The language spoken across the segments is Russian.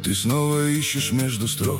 Ты снова ищешь между строк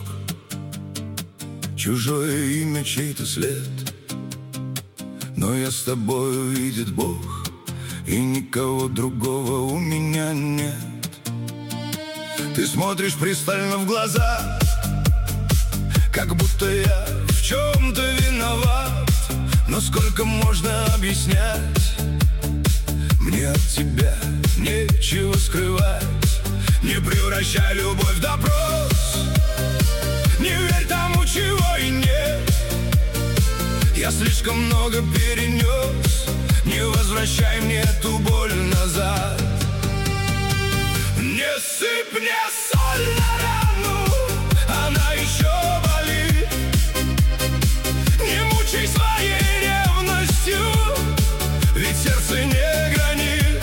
чужое имя, чей-то след. Но я с тобою, видит Бог, и никого другого у меня нет. Ты смотришь пристально в глаза, как будто я в чем-то виноват. Но сколько можно объяснять? Мне от тебя нечего скрывать. Не превращай любовь в допрос, не верь тому, чего и нет. Я слишком много перенес, не возвращай мне эту боль назад. Не сыпь мне соль на рану, она еще болит. Не мучай своей ревностью, ведь сердце не гранит.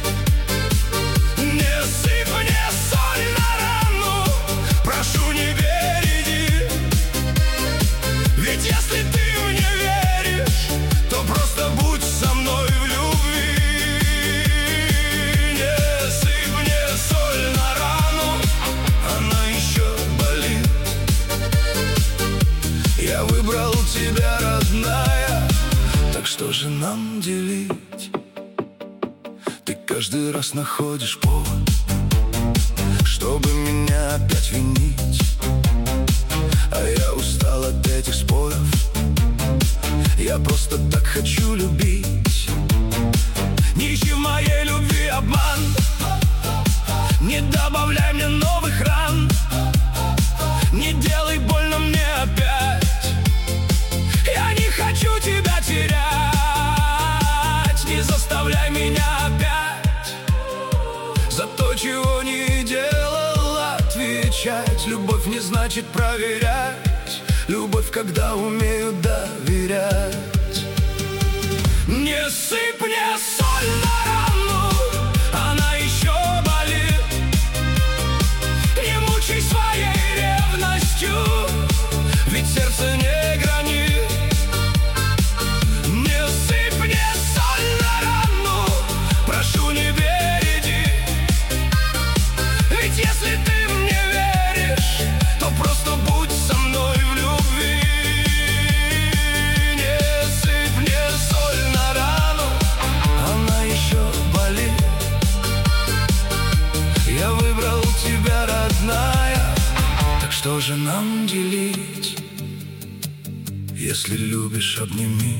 Не сыпь мне соль на рану, прошу, не береги. Ведь если ты мне веришь, то просто будь со мной в любви. Не сыпь мне соль на рану, она еще болит. Я выбрал тебя, родная, так что же нам делить? Ты каждый раз находишь повод, чтобы меня опять винить. А я устал от этих споров, я просто так хочу любить. Не ищи в моей любви обман, не добавляй мне новых ран. Не делай больно мне опять, я не хочу тебя терять. Не заставляй меня опять за то, чего не делал, отвечать. Любовь не значит проверять, любовь, когда умеют доверять. Не сыпь мне соль на рану, она еще болит. Не мучай своей ревностью, ведь сердце не гранит. Не сыпь мне соль на рану, прошу, не береги. Ведь если ты мне веришь, то просто будь со мной в любви. Не сыпь мне соль на рану, она еще болит. Я выбрал тебя, родная, так что же нам делить? Если любишь, обними,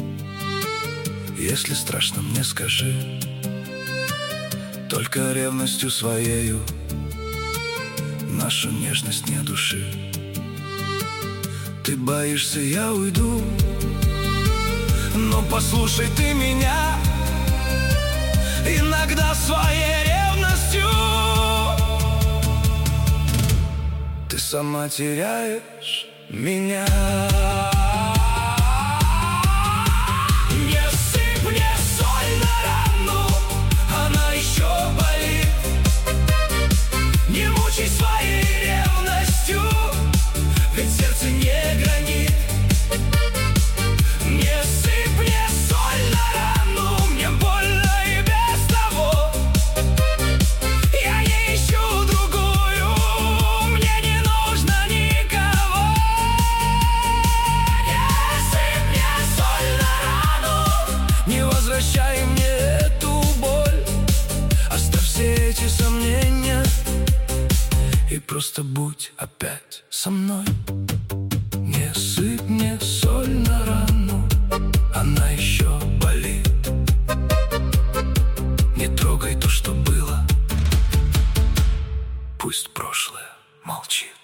если страшно, мне скажи. Только ревностью своею нашу нежность не души. Ты боишься, я уйду, но послушай ты меня. Иногда своей ревностью ты сама теряешь меня. Не сыпь мне соль на рану, она еще болит. Не мучай своей ревностью, ведь сердце не гранит. Не сыпь мне соль на рану, мне больно и без того. Я не ищу другую, мне не нужно никого. Не сыпь мне соль на рану, не возвращай мне эту боль. Оставь все эти сомнения и просто будь опять со мной. Не сыпь мне соль на рану, она еще болит. Не трогай то, что было, пусть прошлое молчит.